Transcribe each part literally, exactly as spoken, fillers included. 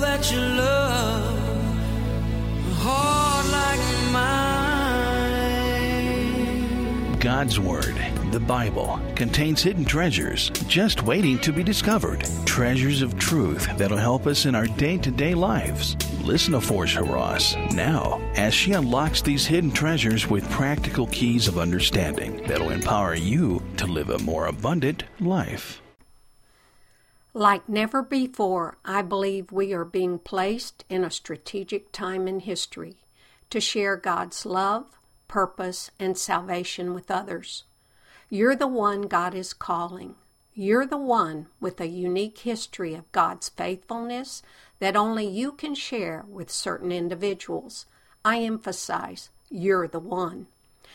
that you love a heart like mine. God's Word, the Bible, contains hidden treasures just waiting to be discovered. Treasures of truth that'll help us in our day-to-day lives. Listen to Portia Ross now as she unlocks these hidden treasures with practical keys of understanding that'll empower you to live a more abundant life. Like never before, I believe we are being placed in a strategic time in history to share God's love, purpose, and salvation with others. You're the one God is calling. You're the one with a unique history of God's faithfulness that only you can share with certain individuals. I emphasize, you're the one.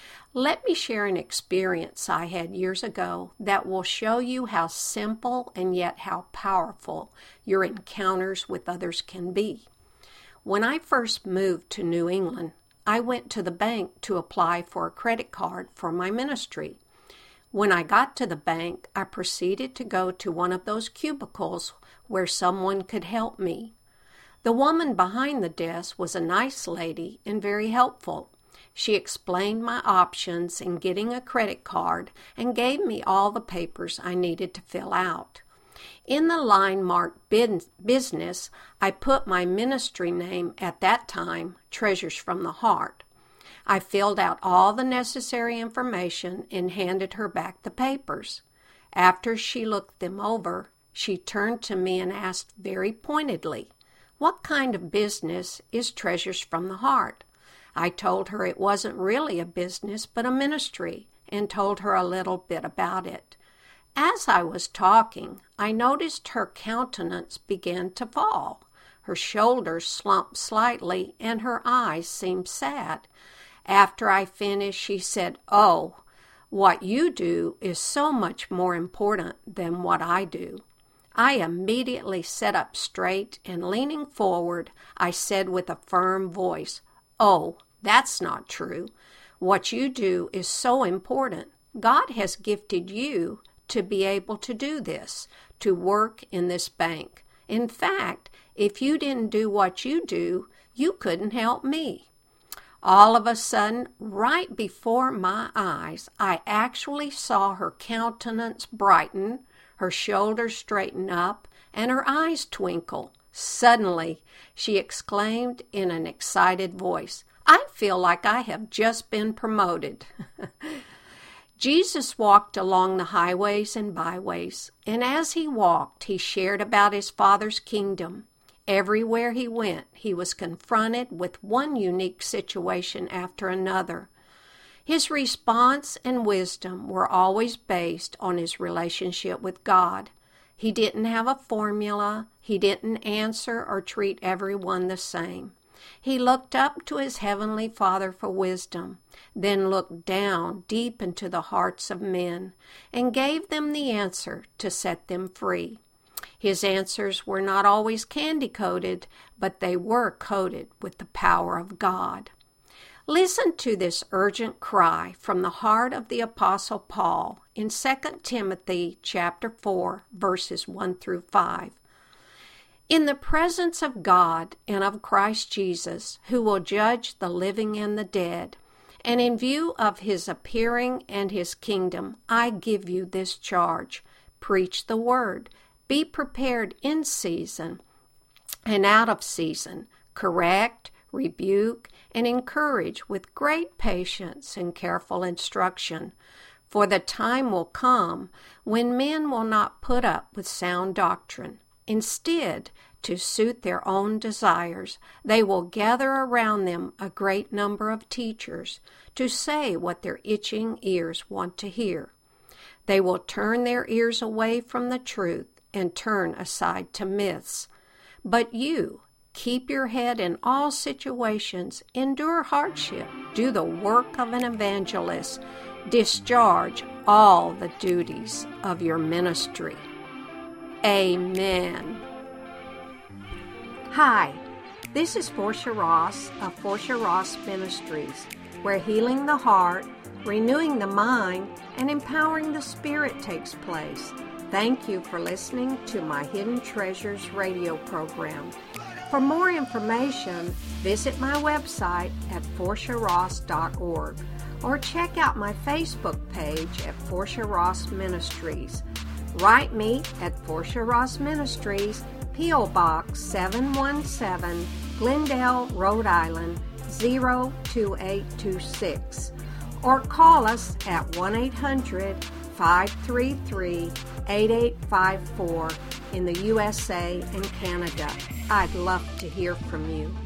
Let me share an experience I had years ago that will show you how simple and yet how powerful your encounters with others can be. When I first moved to New England, I went to the bank to apply for a credit card for my ministry. When I got to the bank, I proceeded to go to one of those cubicles where someone could help me. The woman behind the desk was a nice lady and very helpful. She explained my options in getting a credit card and gave me all the papers I needed to fill out. In the line marked business, I put my ministry name at that time, Treasures from the Heart. I filled out all the necessary information and handed her back the papers. After she looked them over, she turned to me and asked very pointedly, "What kind of business is Treasures from the Heart?" I told her it wasn't really a business but a ministry and told her a little bit about it. As I was talking, I noticed her countenance began to fall. Her shoulders slumped slightly and her eyes seemed sad. After I finished, she said, "Oh, what you do is so much more important than what I do." I immediately sat up straight and leaning forward, I said with a firm voice, "Oh, that's not true. What you do is so important. God has gifted you to be able to do this, to work in this bank. In fact, if you didn't do what you do, you couldn't help me." All of a sudden, right before my eyes, I actually saw her countenance brighten, her shoulders straighten up, and her eyes twinkle. Suddenly, she exclaimed in an excited voice, "I feel like I have just been promoted." Jesus walked along the highways and byways, and as he walked, he shared about his Father's kingdom. Everywhere he went, he was confronted with one unique situation after another. His response and wisdom were always based on his relationship with God. He didn't have a formula. He didn't answer or treat everyone the same. He looked up to his heavenly Father for wisdom, then looked down deep into the hearts of men and gave them the answer to set them free. His answers were not always candy-coated, but they were coated with the power of God. Listen to this urgent cry from the heart of the Apostle Paul in Second Timothy chapter four, verses one through five. "In the presence of God and of Christ Jesus, who will judge the living and the dead, and in view of his appearing and his kingdom, I give you this charge. Preach the word. Be prepared in season and out of season. Correct, rebuke, and encourage with great patience and careful instruction. For the time will come when men will not put up with sound doctrine. Instead, to suit their own desires, they will gather around them a great number of teachers to say what their itching ears want to hear. They will turn their ears away from the truth and turn aside to myths. But you, keep your head in all situations, endure hardship, do the work of an evangelist, discharge all the duties of your ministry." Amen. Hi, this is Portia Ross of Portia Ross Ministries, where healing the heart, renewing the mind, and empowering the spirit takes place. Thank you for listening to my Hidden Treasures radio program. For more information, visit my website at Portia Ross dot org or check out my Facebook page at Portia Ross Ministries. Write me at Portia Ross Ministries, P O Box seven one seven, Glendale, Rhode Island, zero two eight two six. Or call us at one eight hundred, five three three, eight eight five four in the U S A and Canada. I'd love to hear from you.